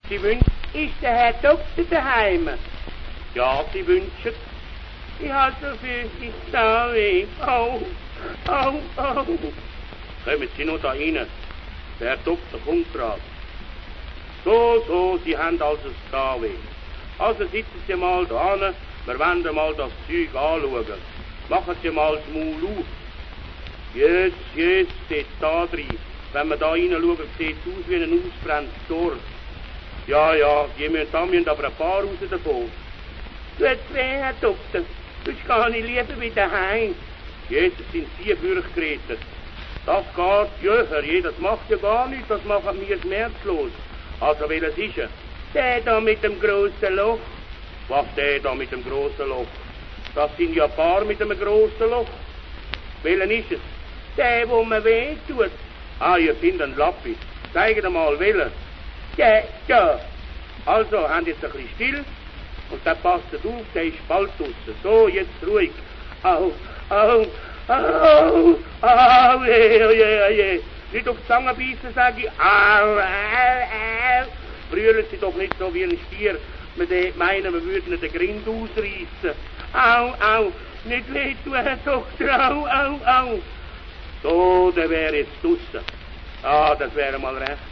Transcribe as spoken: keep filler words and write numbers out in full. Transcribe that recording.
Sie wünschen, ist der Herr Doktor daheim? Ja, Sie wünschen. Ich habe so viel Zahnweh. Au, au, au. Kommen Sie noch da rein. Der Herr Doktor kommt gerade. So, so, Sie haben also das Zahnweh. Also sitzen Sie mal da hin, wir wollen mal das Zeug anschauen. Machen Sie mal das Maul auf. Yes, yes, dort da drin. Wenn wir da reinschauen, sieht es aus wie ein ausgebranntes Dorf. Ja, ja, die müssen, da müssen aber ein paar raus davon. Tut's weh, Herr Doktor? Sonst gehe ich lieber wieder heim. Jesus, sind Sie Fürchtgeräte. Das geht, ja, Herr je, das macht ja gar nichts, das macht mir schmerzlos. Also, welches ist er? Der da mit dem grossen Loch. Was, der da mit dem grossen Loch? Das sind ja ein paar mit einem grossen Loch. Welchen ist es? Der, wo mir weh tut. Ah, ihr findet einen Lappi. Zeigt mal, welchen. Der, da. Also, habt jetzt ein bisschen still. Und dann passt es auf, der ist bald draussen. So, jetzt ruhig. Au, au, au, au, je, je, je. Nicht auf die Zange beißen, sage ich. Au, au, au. Brüllen Sie doch nicht so wie ein Stier. Wir meinen, wir würden den Grind ausreißen. Au, au, nicht wehtun, Herr Doktor, au, au, au. So, der wäre jetzt draussen. Ah, das wäre mal recht.